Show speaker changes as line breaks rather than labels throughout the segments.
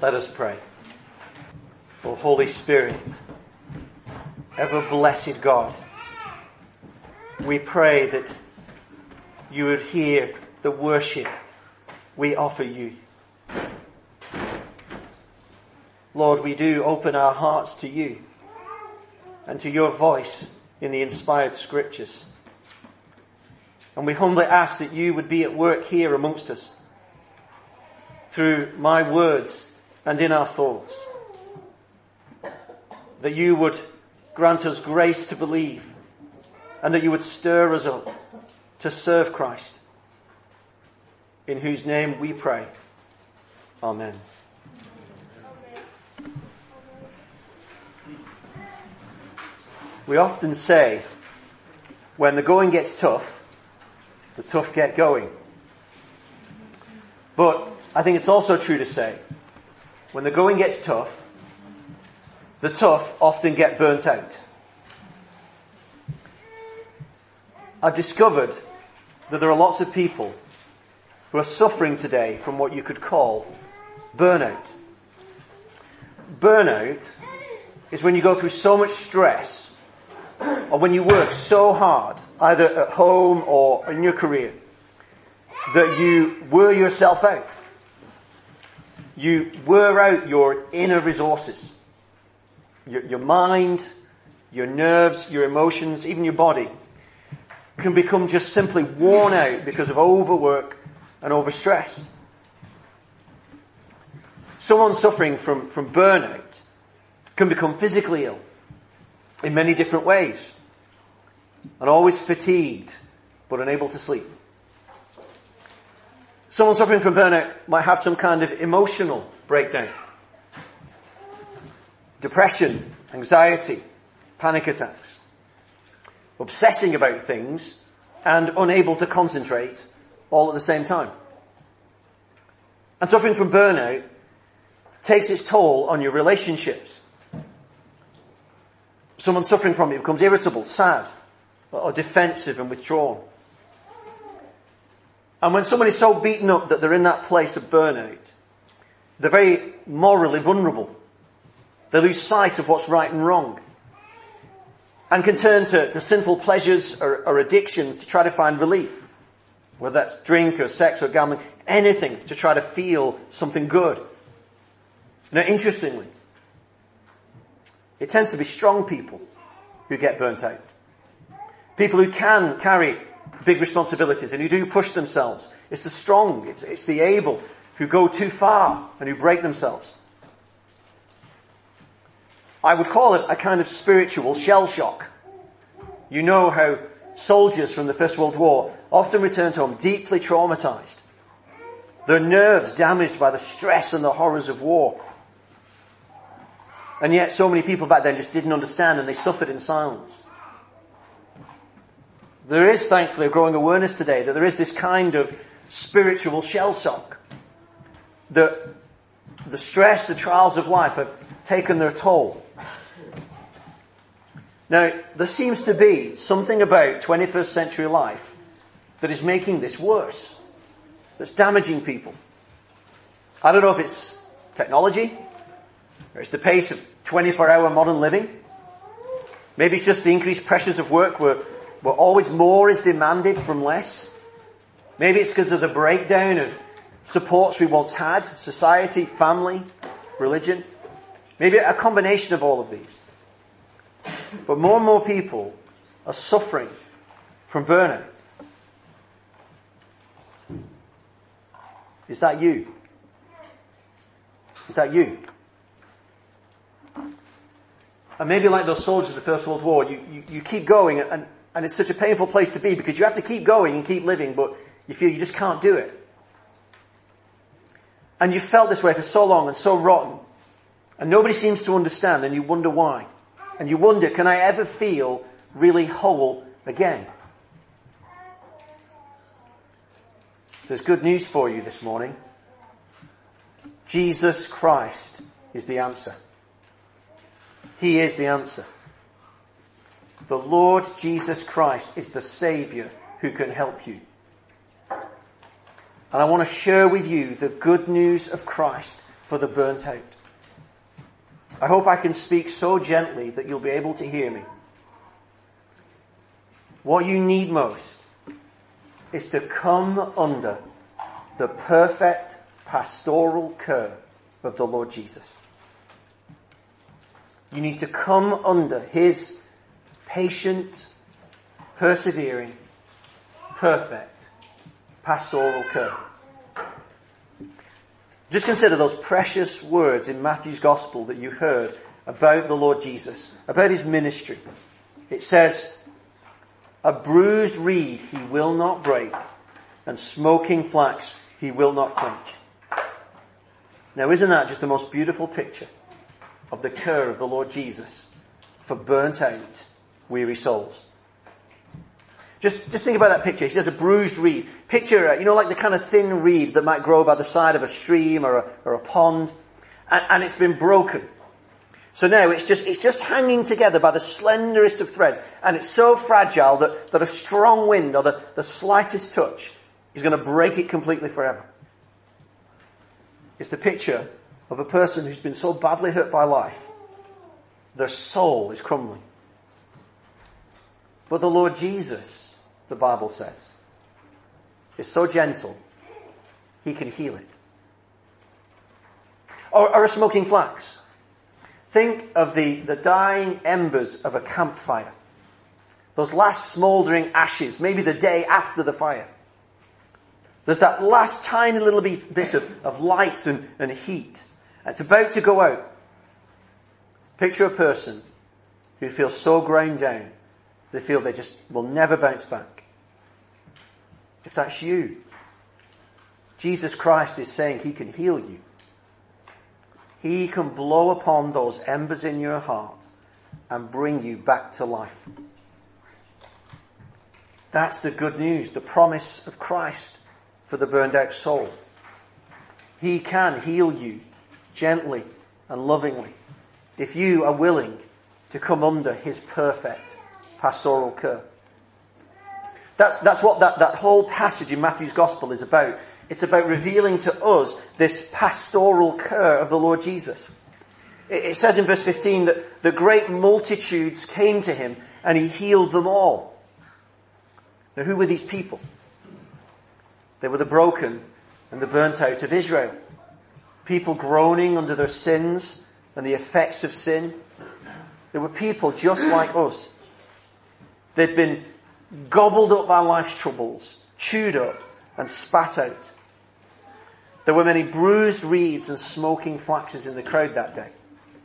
Let us pray. O Holy Spirit, ever blessed God, we pray that you would hear the worship we offer you. Lord, we do open our hearts to you and to your voice in the inspired scriptures. And we humbly ask that you would be at work here amongst us through my words and in our thoughts. That you would grant us grace to believe and that you would stir us up to serve Christ, in whose name we pray. Amen. We often say, when the going gets tough, the tough get going. But I think it's also true to say, when the going gets tough, the tough often get burnt out. I've discovered that there are lots of people who are suffering today from what you could call burnout. Burnout is when you go through so much stress, or when you work so hard, either at home or in your career, that you wear yourself out. You wear out your inner resources. Your mind, your nerves, your emotions, even your body can become just simply worn out because of overwork and overstress. Someone suffering from burnout can become physically ill in many different ways and always fatigued but unable to sleep. Someone suffering from burnout might have some kind of emotional breakdown. Depression, anxiety, panic attacks. Obsessing about things and unable to concentrate all at the same time. And suffering from burnout takes its toll on your relationships. Someone suffering from it becomes irritable, sad, or defensive and withdrawn. And when someone is so beaten up that they're in that place of burnout, they're very morally vulnerable. They lose sight of what's right and wrong and can turn to sinful pleasures or addictions to try to find relief, whether that's drink or sex or gambling, anything to try to feel something good. Now, interestingly, it tends to be strong people who get burnt out. People who can carry big responsibilities and who do push themselves. It's the strong, it's the able who go too far and who break themselves. I would call it a kind of spiritual shell shock. You know how soldiers from the First World War often returned home deeply traumatized. Their nerves damaged by the stress and the horrors of war. And yet so many people back then just didn't understand and they suffered in silence. There is thankfully a growing awareness today that there is this kind of spiritual shell shock. That the stress, the trials of life have taken their toll. Now, there seems to be something about 21st century life that is making this worse. That's damaging people. I don't know if it's technology, or it's the pace of 24-hour modern living. Maybe it's just the increased pressures of work where always more is demanded from less. Maybe it's because of the breakdown of supports we once had, society, family, religion. Maybe a combination of all of these. But more and more people are suffering from burnout. Is that you? Is that you? And maybe like those soldiers of the First World War, you keep going and it's such a painful place to be because you have to keep going and keep living, but you feel you just can't do it. And you've felt this way for so long and so rotten, and nobody seems to understand, and you wonder why. And you wonder, can I ever feel really whole again? There's good news for you this morning. Jesus Christ is the answer. He is the answer. The Lord Jesus Christ is the Saviour who can help you. And I want to share with you the good news of Christ for the burnt out. I hope I can speak so gently that you'll be able to hear me. What you need most is to come under the perfect pastoral care of the Lord Jesus. You need to come under his patient, persevering, perfect pastoral care. Just consider those precious words in Matthew's Gospel that you heard about the Lord Jesus, about his ministry. It says, "A bruised reed he will not break, and smoking flax he will not quench." Now, isn't that just the most beautiful picture of the care of the Lord Jesus for burnt out, weary souls? Just think about that picture. He says a bruised reed. Picture, like the kind of thin reed that might grow by the side of a stream or a pond. And it's been broken. So now it's just hanging together by the slenderest of threads. And it's so fragile that a strong wind or the slightest touch is going to break it completely forever. It's the picture of a person who's been so badly hurt by life, their soul is crumbling. But the Lord Jesus, the Bible says, is so gentle, he can heal it. Or a smoking flax. Think of the dying embers of a campfire. Those last smouldering ashes, maybe the day after the fire. There's that last tiny little bit of light and heat. It's about to go out. Picture a person who feels so ground down, they feel they just will never bounce back. If that's you, Jesus Christ is saying he can heal you. He can blow upon those embers in your heart and bring you back to life. That's the good news, the promise of Christ for the burned out soul. He can heal you gently and lovingly if you are willing to come under his perfect pastoral care. That's what that whole passage in Matthew's Gospel is about. It's about revealing to us this pastoral care of the Lord Jesus. It says in verse 15 that the great multitudes came to him and he healed them all. Now, who were these people? They were the broken and the burnt out of Israel. People groaning under their sins and the effects of sin. They were people just like us. They'd been gobbled up by life's troubles, chewed up and spat out. There were many bruised reeds and smoking flaxes in the crowd that day.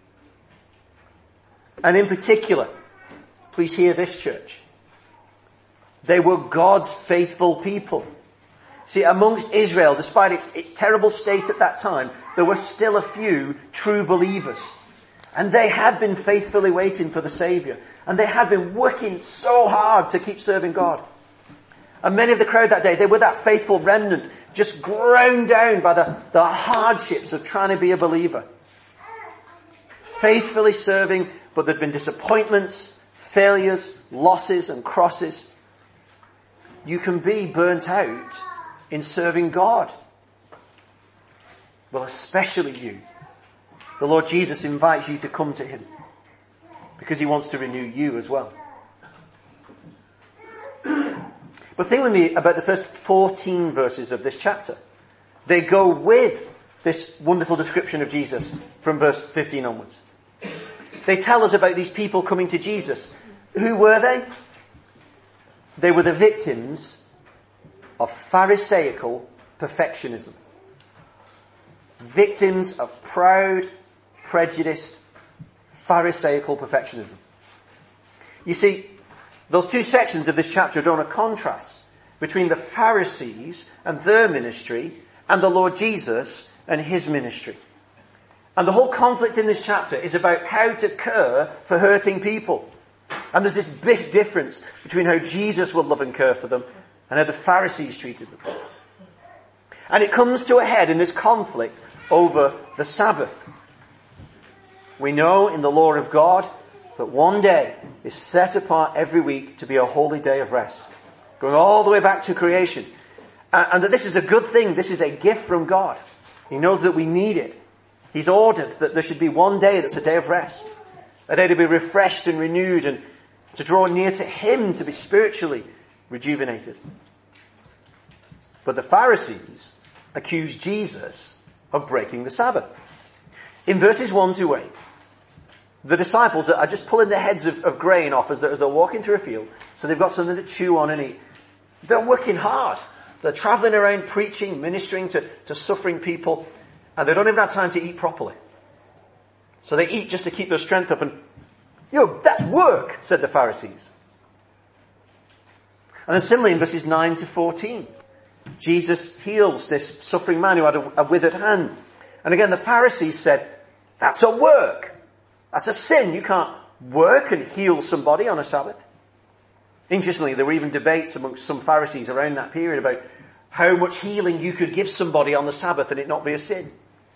And in particular, please hear this, church, they were God's faithful people. See, amongst Israel, despite its terrible state at that time, there were still a few true believers. And they had been faithfully waiting for the Saviour. And they had been working so hard to keep serving God. And many of the crowd that day, they were that faithful remnant, just ground down by the hardships of trying to be a believer. Faithfully serving, but there'd been disappointments, failures, losses and crosses. You can be burnt out in serving God. Well, especially you. The Lord Jesus invites you to come to him because he wants to renew you as well. But think with me about the first 14 verses of this chapter. They go with this wonderful description of Jesus from verse 15 onwards. They tell us about these people coming to Jesus. Who were they? They were the victims of Pharisaical perfectionism. Victims of proud, prejudiced, Pharisaical perfectionism. You see, those two sections of this chapter draw a contrast between the Pharisees and their ministry and the Lord Jesus and his ministry. And the whole conflict in this chapter is about how to care for hurting people. And there's this big difference between how Jesus will love and care for them and how the Pharisees treated them. And it comes to a head in this conflict over the Sabbath. We know in the law of God that one day is set apart every week to be a holy day of rest. Going all the way back to creation. And that this is a good thing. This is a gift from God. He knows that we need it. He's ordered that there should be one day that's a day of rest. A day to be refreshed and renewed and to draw near to him, to be spiritually rejuvenated. But the Pharisees accused Jesus of breaking the Sabbath. In verses 1 to 8, the disciples are just pulling their heads of grain off as they're walking through a field, so they've got something to chew on and eat. They're working hard. They're traveling around preaching, ministering to suffering people, and they don't even have time to eat properly. So they eat just to keep their strength up, and, that's work, said the Pharisees. And then similarly in verses 9 to 14, Jesus heals this suffering man who had a withered hand. And again the Pharisees said, that's a work. That's a sin. You can't work and heal somebody on a Sabbath. Interestingly, there were even debates amongst some Pharisees around that period about how much healing you could give somebody on the Sabbath and it not be a sin.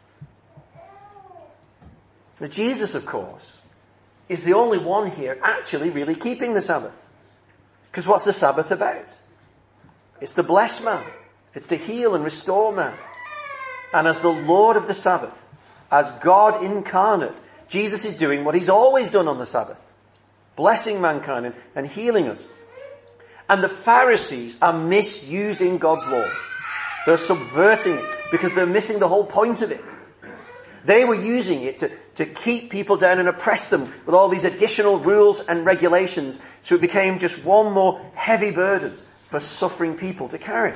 Now Jesus, of course, is the only one here actually really keeping the Sabbath. Because what's the Sabbath about? It's to bless man. It's to heal and restore man. And as the Lord of the Sabbath, as God incarnate, Jesus is doing what he's always done on the Sabbath. Blessing mankind and healing us. And the Pharisees are misusing God's law. They're subverting it because they're missing the whole point of it. They were using it to keep people down and oppress them with all these additional rules and regulations, so it became just one more heavy burden for suffering people to carry.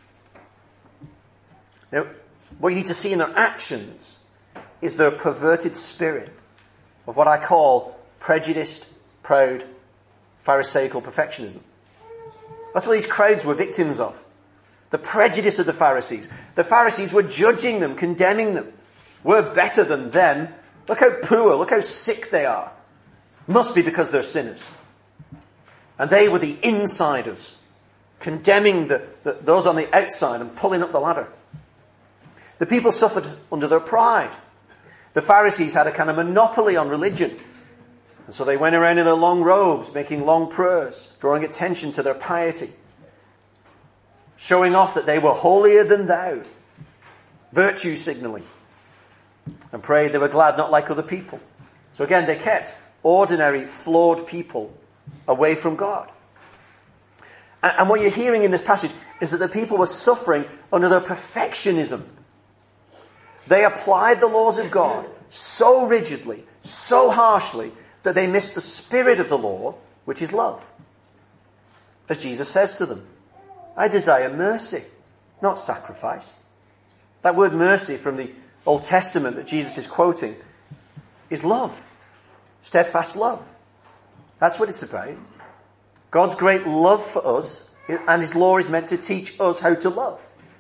Now, what you need to see in their actions is their perverted spirit of what I call prejudiced, proud, pharisaical perfectionism. That's what these crowds were victims of. The prejudice of the Pharisees. The Pharisees were judging them, condemning them. We're better than them. Look how poor, look how sick they are. Must be because they're sinners. And they were the insiders, condemning those on the outside and pulling up the ladder. The people suffered under their pride. The Pharisees had a kind of monopoly on religion. And so they went around in their long robes, making long prayers, drawing attention to their piety, showing off that they were holier than thou, virtue signaling, and prayed they were glad not like other people. So again, they kept ordinary, flawed people away from God. And what you're hearing in this passage is that the people were suffering under their perfectionism. They applied the laws of God so rigidly, so harshly, that they missed the spirit of the law, which is love. As Jesus says to them, I desire mercy, not sacrifice. That word mercy from the Old Testament that Jesus is quoting is love. Steadfast love. That's what it's about. God's great love for us, and his law is meant to teach us how to love.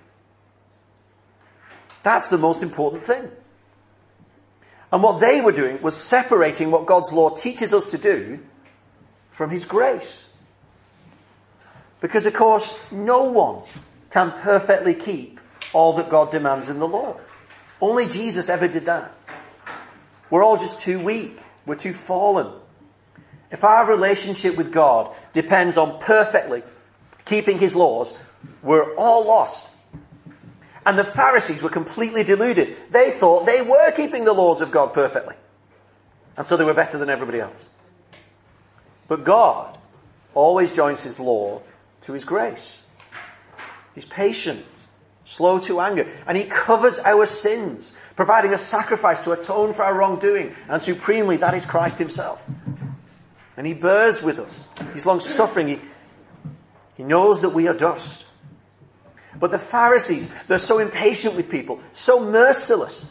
That's the most important thing. And what they were doing was separating what God's law teaches us to do from his grace. Because of course, no one can perfectly keep all that God demands in the law. Only Jesus ever did that. We're all just too weak. We're too fallen. If our relationship with God depends on perfectly keeping his laws, we're all lost. And the Pharisees were completely deluded. They thought they were keeping the laws of God perfectly. And so they were better than everybody else. But God always joins his law to his grace. He's patient, slow to anger, and he covers our sins, providing a sacrifice to atone for our wrongdoing. And supremely, that is Christ himself. And he bears with us. He's long-suffering. He knows that we are dust. But the Pharisees, they're so impatient with people, so merciless.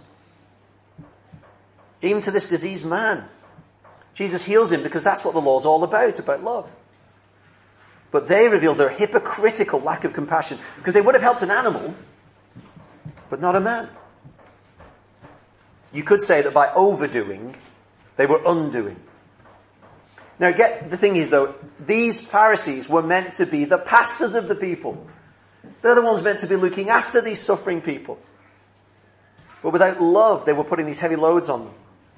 Even to this diseased man. Jesus heals him because that's what the law's all about love. But they revealed their hypocritical lack of compassion because they would have helped an animal, but not a man. You could say that by overdoing, they were undoing. Now the thing is though, these Pharisees were meant to be the pastors of the people. They're the ones meant to be looking after these suffering people. But without love, they were putting these heavy loads on them.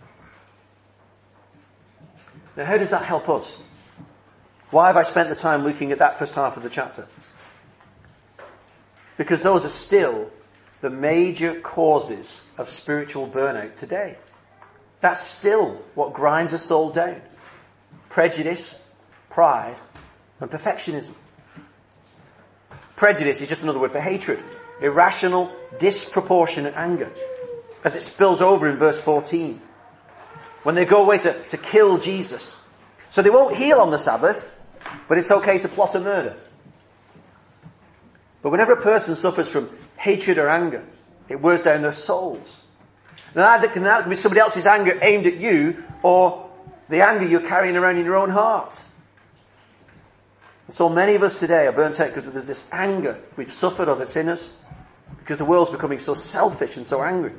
Now how does that help us? Why have I spent the time looking at that first half of the chapter? Because those are still the major causes of spiritual burnout today. That's still what grinds a soul down. Prejudice, pride, and perfectionism. Prejudice is just another word for hatred. Irrational, disproportionate anger. As it spills over in verse 14. When they go away to kill Jesus. So they won't heal on the Sabbath, but it's okay to plot a murder. But whenever a person suffers from hatred or anger, it wears down their souls. Now that can be somebody else's anger aimed at you, or the anger you're carrying around in your own heart. And so many of us today are burnt out because there's this anger we've suffered or that's in us, because the world's becoming so selfish and so angry.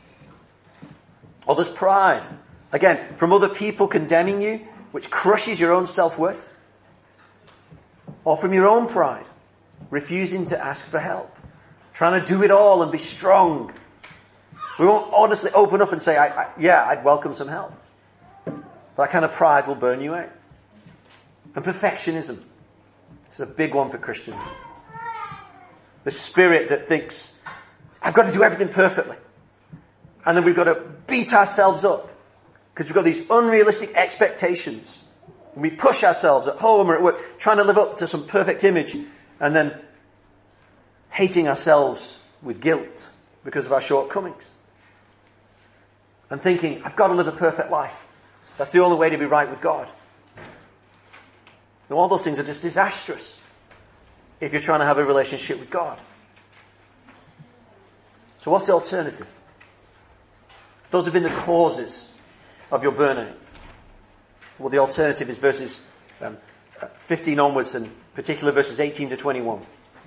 Or there's pride. Again, from other people condemning you, which crushes your own self-worth. Or from your own pride, refusing to ask for help. Trying to do it all and be strong. We won't honestly open up and say, I'd welcome some help. That kind of pride will burn you out. And perfectionism. It's a big one for Christians. The spirit that thinks, I've got to do everything perfectly. And then we've got to beat ourselves up. Because we've got these unrealistic expectations. And we push ourselves at home or at work, trying to live up to some perfect image. And then hating ourselves with guilt because of our shortcomings. And thinking, I've got to live a perfect life. That's the only way to be right with God. And all those things are just disastrous if you're trying to have a relationship with God. So what's the alternative? If those have been the causes of your burnout, well, the alternative is verses 15 onwards, and particularly verses 18 to 21.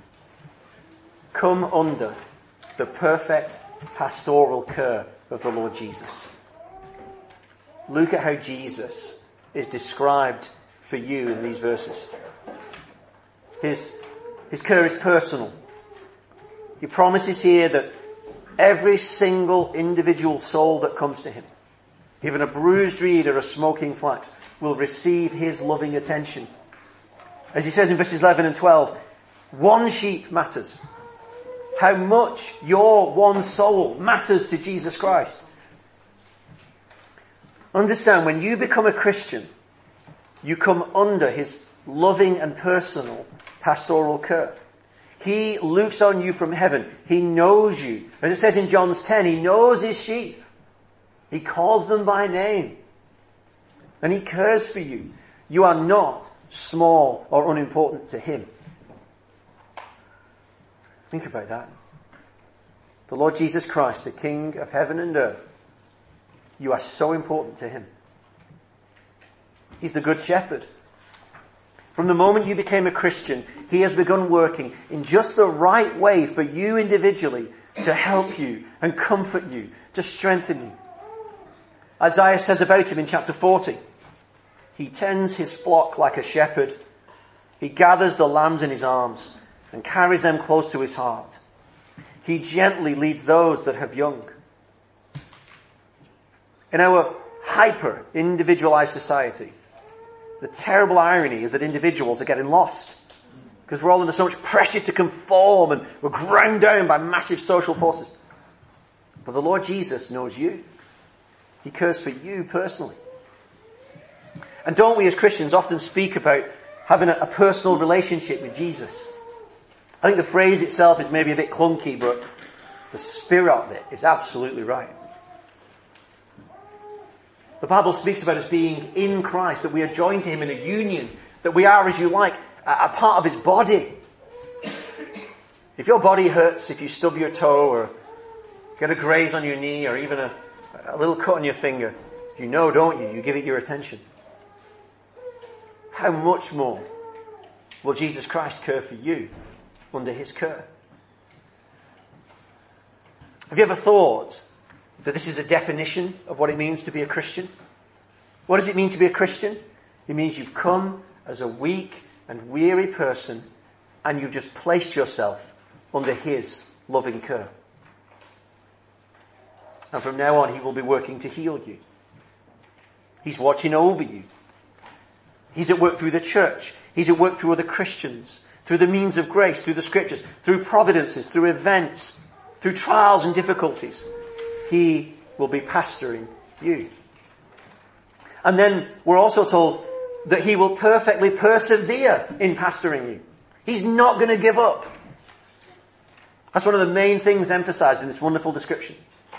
Come under the perfect pastoral care of the Lord Jesus. Look at how Jesus is described for you in these verses. His care is personal. He promises here that every single individual soul that comes to him, even a bruised reed or a smoking flax, will receive his loving attention. As he says in verses 11 and 12, one sheep matters. How much your one soul matters to Jesus Christ. Understand, when you become a Christian, you come under his loving and personal pastoral care. He looks on you from heaven. He knows you. As it says in John 10, he knows his sheep. He calls them by name. And he cares for you. You are not small or unimportant to him. Think about that. The Lord Jesus Christ, the King of heaven and earth, you are so important to him. He's the Good Shepherd. From the moment you became a Christian, he has begun working in just the right way for you individually to help you and comfort you, to strengthen you. Isaiah says about him in chapter 40, he tends his flock like a shepherd. He gathers the lambs in his arms and carries them close to his heart. He gently leads those that have young. In our hyper-individualized society, the terrible irony is that individuals are getting lost. Because we're all under so much pressure to conform and we're ground down by massive social forces. But the Lord Jesus knows you. He cares for you personally. And don't we as Christians often speak about having a personal relationship with Jesus? I think the phrase itself is maybe a bit clunky, but the spirit of it is absolutely right. The Bible speaks about us being in Christ, that we are joined to him in a union, that we are, as you like, a part of his body. If your body hurts, if you stub your toe or get a graze on your knee or even a little cut on your finger, you know, don't you? You give it your attention. How much more will Jesus Christ care for you under his care? Have you ever thought that this is a definition of what it means to be a Christian? What does it mean to be a Christian? It means you've come as a weak and weary person and you've just placed yourself under his loving care. And from now on, he will be working to heal you. He's watching over you. He's at work through the church. He's at work through other Christians, through the means of grace, through the scriptures, through providences, through events, through trials and difficulties, he will be pastoring you. And then we're also told that he will perfectly persevere in pastoring you. He's not going to give up. That's one of the main things emphasized in this wonderful description.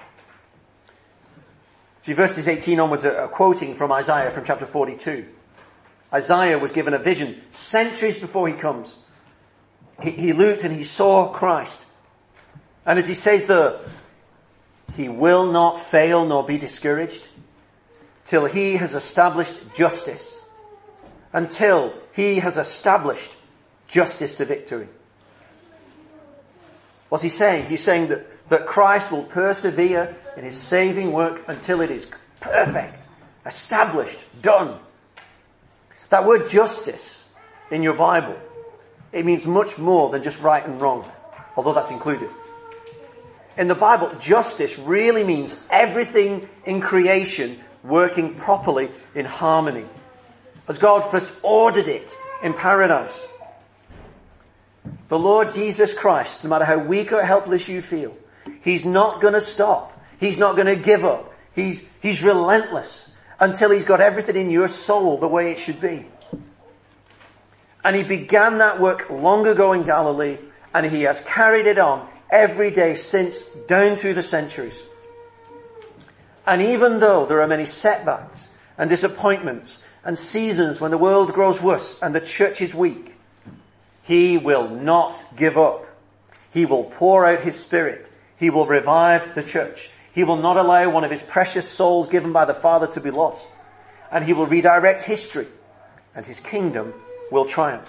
See, verses 18 onwards are quoting from Isaiah from chapter 42. Isaiah was given a vision centuries before he comes. He looked and he saw Christ. And as he says there, he will not fail nor be discouraged till he has established justice. Until he has established justice to victory. What's he saying? He's saying that Christ will persevere in his saving work until it is perfect, established, done. That word justice in your Bible, it means much more than just right and wrong, although that's included. In the Bible, justice really means everything in creation working properly in harmony, as God first ordered it in paradise. The Lord Jesus Christ, no matter how weak or helpless you feel, he's not going to stop. He's not going to give up. He's relentless until he's got everything in your soul the way it should be. And he began that work long ago in Galilee, and he has carried it on every day since, down through the centuries. And even though there are many setbacks and disappointments and seasons when the world grows worse and the church is weak, he will not give up. He will pour out his Spirit. He will revive the church. He will not allow one of his precious souls given by the Father to be lost. And he will redirect history, and his kingdom will triumph.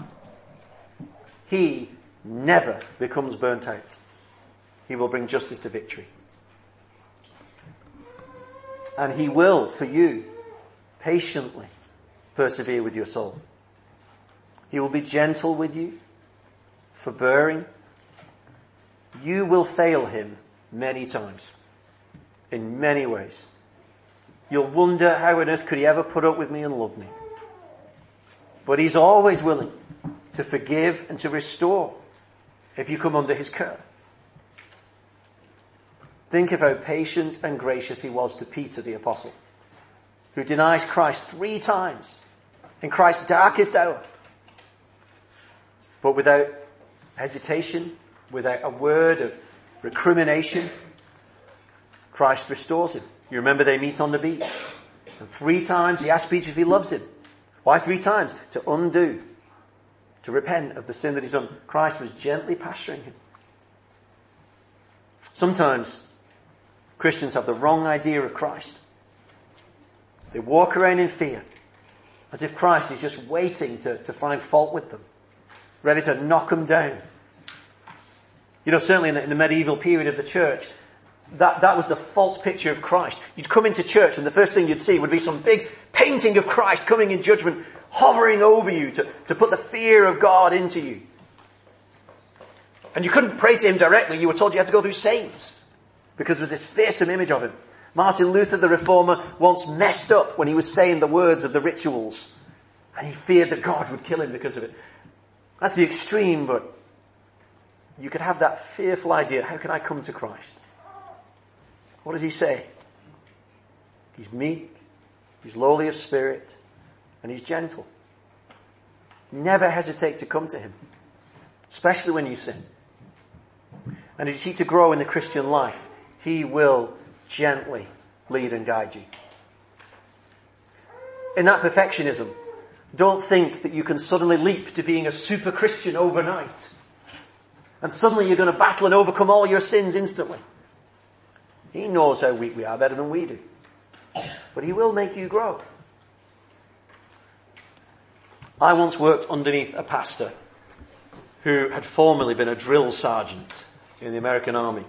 He never becomes burnt out. He will bring justice to victory. And he will, for you, patiently persevere with your soul. He will be gentle with you, forbearing. You will fail him many times, in many ways. You'll wonder how on earth could he ever put up with me and love me. But he's always willing to forgive and to restore if you come under his care. Think of how patient and gracious he was to Peter the apostle, who denies Christ 3 times in Christ's darkest hour. But without hesitation, without a word of recrimination, Christ restores him. You remember they meet on the beach. And 3 times he asks Peter if he loves him. Why 3 times? To undo, to repent of the sin that he's done. Christ was gently pastoring him. Sometimes Christians have the wrong idea of Christ. They walk around in fear, as if Christ is just waiting to find fault with them, ready to knock them down. You know, certainly in the medieval period of the church, that was the false picture of Christ. You'd come into church and the first thing you'd see would be some big painting of Christ coming in judgment, hovering over you to put the fear of God into you. And you couldn't pray to him directly. You were told you had to go through saints, because there was this fearsome image of him. Martin Luther, the reformer, once messed up when he was saying the words of the rituals, and he feared that God would kill him because of it. That's the extreme, but you could have that fearful idea, how can I come to Christ? What does he say? He's meek, he's lowly of spirit, and he's gentle. Never hesitate to come to him, especially when you sin. And as you seek to grow in the Christian life, he will gently lead and guide you. In that perfectionism, don't think that you can suddenly leap to being a super Christian overnight. And suddenly you're going to battle and overcome all your sins instantly. He knows how weak we are better than we do. But he will make you grow. I once worked underneath a pastor who had formerly been a drill sergeant in the American Army.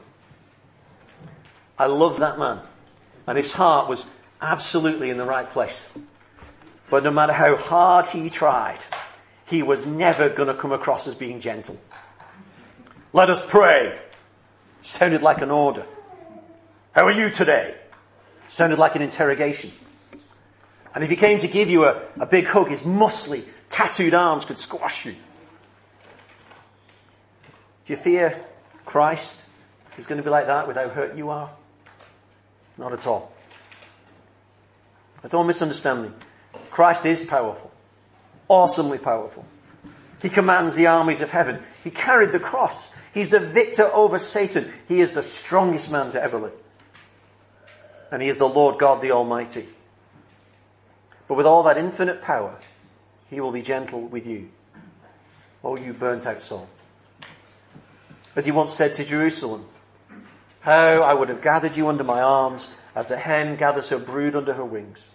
I loved that man. And his heart was absolutely in the right place. But no matter how hard he tried, he was never going to come across as being gentle. Let us pray. Sounded like an order. How are you today? Sounded like an interrogation. And if he came to give you a big hug, his muscly, tattooed arms could squash you. Do you fear Christ? He's going to be like that with how hurt you are? Not at all. But don't misunderstand me. Christ is powerful. Awesomely powerful. He commands the armies of heaven. He carried the cross. He's the victor over Satan. He is the strongest man to ever live. And he is the Lord God the Almighty. But with all that infinite power, he will be gentle with you. Oh, you burnt out soul. As he once said to Jerusalem, how I would have gathered you under my arms as a hen gathers her brood under her wings.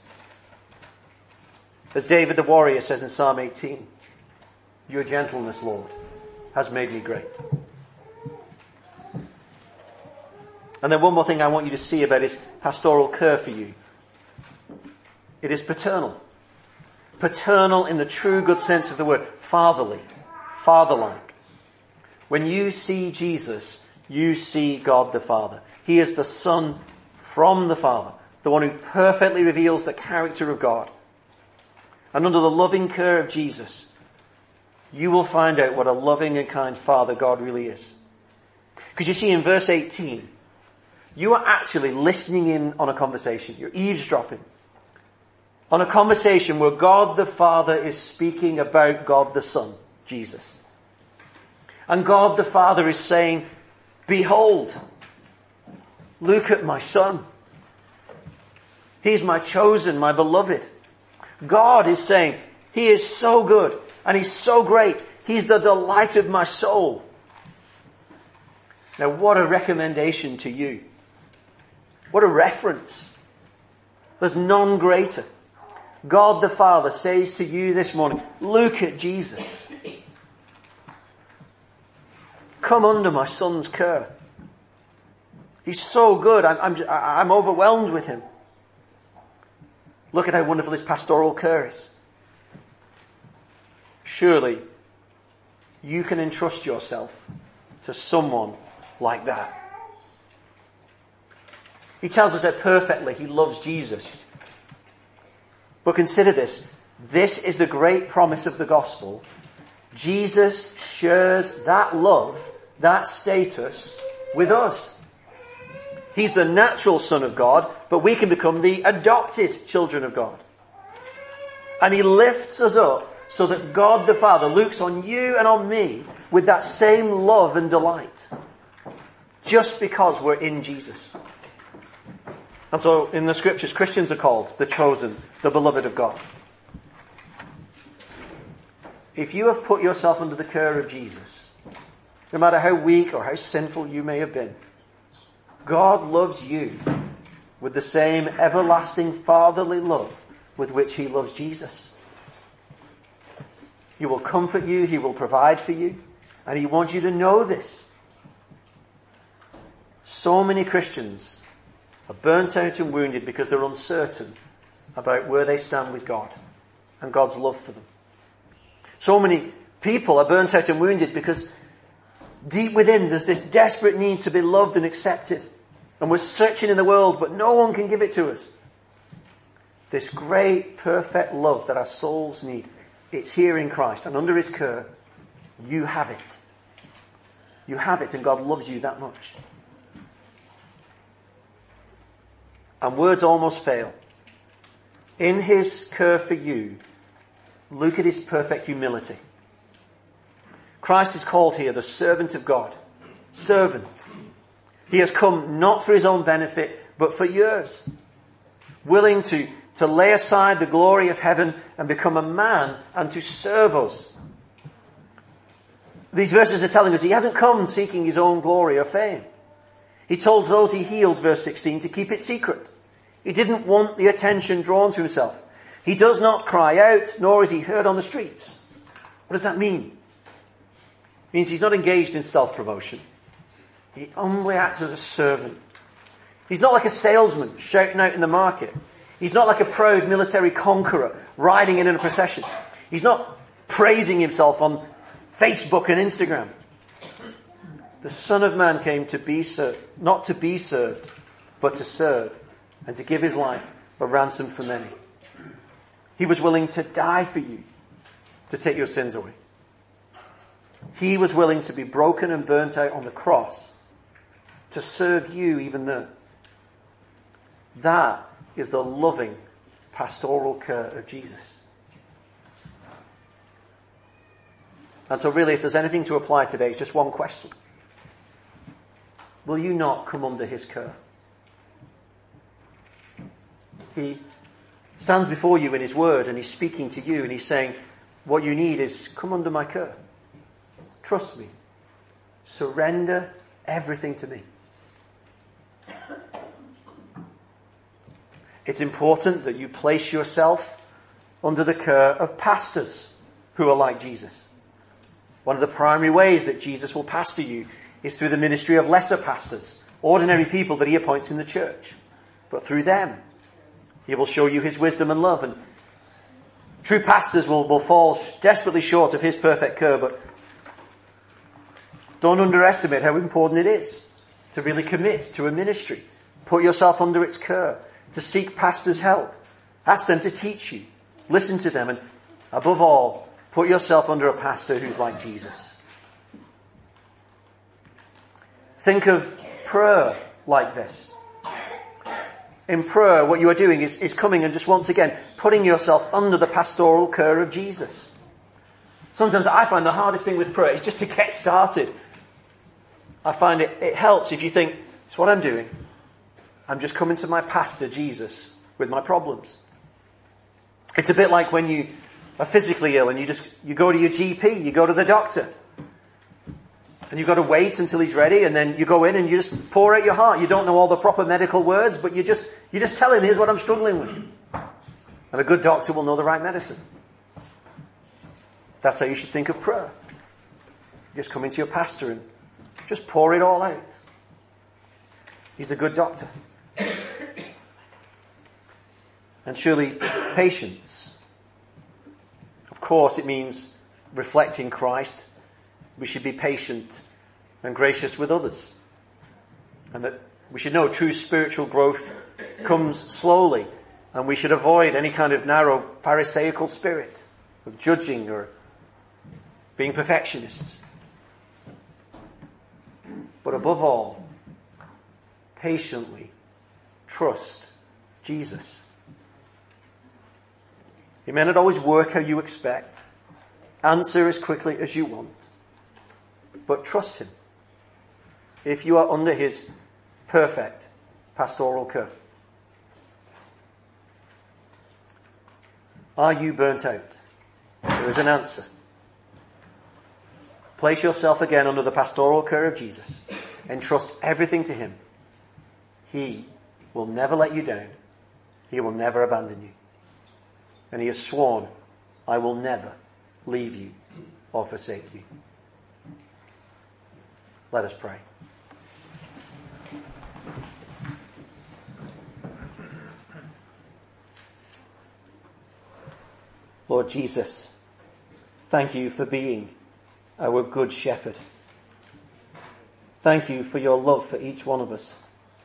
As David the warrior says in Psalm 18, your gentleness, Lord, has made me great. And then one more thing I want you to see about his pastoral care for you. It is paternal. Paternal in the true good sense of the word. Fatherly. Father-like. When you see Jesus, you see God the Father. He is the Son from the Father. The one who perfectly reveals the character of God. And under the loving care of Jesus, you will find out what a loving and kind Father God really is. Because you see in verse 18, you are actually listening in on a conversation. You're eavesdropping on a conversation where God the Father is speaking about God the Son, Jesus. And God the Father is saying, behold, look at my Son. He's my chosen, my beloved. God is saying, he is so good and he's so great. He's the delight of my soul. Now what a recommendation to you. What a reference. There's none greater. God the Father says to you this morning, look at Jesus. Come under my Son's care. He's so good. I'm overwhelmed with him. Look at how wonderful his pastoral care is. Surely you can entrust yourself to someone like that. He tells us how perfectly he loves Jesus. But consider this. This is the great promise of the gospel. Jesus shares that love, that status with us. He's the natural Son of God, but we can become the adopted children of God. And he lifts us up so that God the Father looks on you and on me with that same love and delight. Just because we're in Jesus. And so in the scriptures, Christians are called the chosen, the beloved of God. If you have put yourself under the care of Jesus, no matter how weak or how sinful you may have been, God loves you with the same everlasting fatherly love with which he loves Jesus. He will comfort you, he will provide for you, and he wants you to know this. So many Christians are burnt out and wounded because they're uncertain about where they stand with God and God's love for them. So many people are burnt out and wounded because deep within there's this desperate need to be loved and accepted. And we're searching in the world, but no one can give it to us. This great, perfect love that our souls need, it's here in Christ. And under his care, you have it. You have it, and God loves you that much. And words almost fail. In his care for you, look at his perfect humility. Christ is called here the servant of God. Servant. He has come not for his own benefit, but for yours. Willing to lay aside the glory of heaven and become a man and to serve us. These verses are telling us he hasn't come seeking his own glory or fame. He told those he healed, verse 16, to keep it secret. He didn't want the attention drawn to himself. He does not cry out, nor is he heard on the streets. What does that mean? It means he's not engaged in self-promotion. He humbly acts as a servant. He's not like a salesman shouting out in the market. He's not like a proud military conqueror riding in a procession. He's not praising himself on Facebook and Instagram. The Son of Man came to be served, not to be served, but to serve and to give his life a ransom for many. He was willing to die for you to take your sins away. He was willing to be broken and burnt out on the cross to serve you even there. That is the loving pastoral care of Jesus. And so really, if there's anything to apply today, it's just one question. Will you not come under his care? He stands before you in his word and he's speaking to you and he's saying, what you need is come under my care. Trust me. Surrender everything to me. It's important that you place yourself under the care of pastors who are like Jesus. One of the primary ways that Jesus will pastor you is through the ministry of lesser pastors, ordinary people that he appoints in the church. But through them, he will show you his wisdom and love. And true pastors will fall desperately short of his perfect care, but don't underestimate how important it is to really commit to a ministry. Put yourself under its care, to seek pastors' help. Ask them to teach you. Listen to them, and above all, put yourself under a pastor who's like Jesus. Think of prayer like this. In prayer, what you are doing is coming and just once again putting yourself under the pastoral care of Jesus. Sometimes I find the hardest thing with prayer is just to get started. I find it helps if you think, it's what I'm doing. I'm just coming to my pastor, Jesus, with my problems. It's a bit like when you are physically ill and you go to your GP, you go to the doctor. And you've got to wait until he's ready, and then you go in and you just pour out your heart. You don't know all the proper medical words, but you just tell him, here's what I'm struggling with. And a good doctor will know the right medicine. That's how you should think of prayer. Just come into your pastor and just pour it all out. He's the good doctor. And surely patience. Of course it means reflecting Christ. We should be patient and gracious with others. And that we should know true spiritual growth comes slowly. And we should avoid any kind of narrow pharisaical spirit of judging or being perfectionists. But above all, patiently trust Jesus. He may not always work how you expect, answer as quickly as you want, but trust him if you are under his perfect pastoral care. Are you burnt out? There is an answer. Place yourself again under the pastoral care of Jesus. Entrust everything to him. He will never let you down. He will never abandon you. And he has sworn, I will never leave you or forsake you. Let us pray. Lord Jesus, thank you for being our good shepherd. Thank you for your love for each one of us.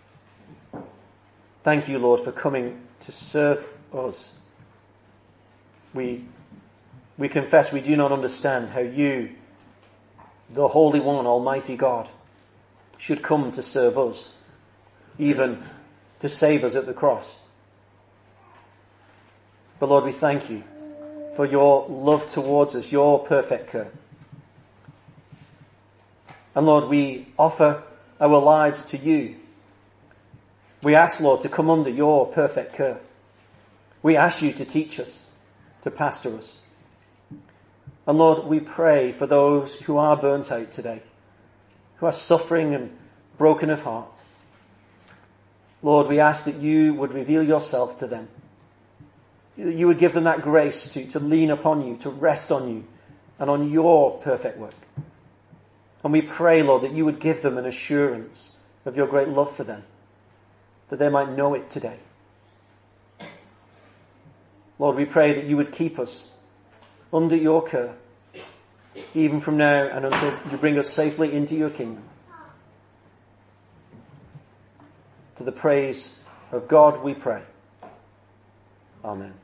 Thank you, Lord, for coming to serve us. We confess we do not understand how you, the Holy One, Almighty God, should come to serve us, even to save us at the cross. But Lord, we thank you for your love towards us, your perfect care. And Lord, we offer our lives to you. We ask, Lord, to come under your perfect care. We ask you to teach us, to pastor us. And Lord, we pray for those who are burnt out today, who are suffering and broken of heart. Lord, we ask that you would reveal yourself to them. You would give them that grace to lean upon you, to rest on you, and on your perfect work. And we pray, Lord, that you would give them an assurance of your great love for them, that they might know it today. Lord, we pray that you would keep us under your care, even from now and until you bring us safely into your kingdom. To the praise of God we pray. Amen.